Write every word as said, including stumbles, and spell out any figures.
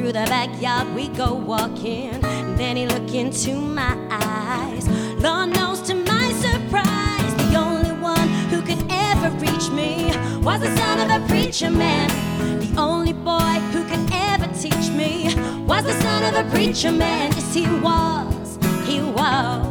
Through the backyard we go walking, and then he looked into my eyes. Lord knows to my surprise, the only one who could ever reach me was the son of a preacher man. The only boy who could ever teach me was the son of a preacher man. Yes, he was, he was.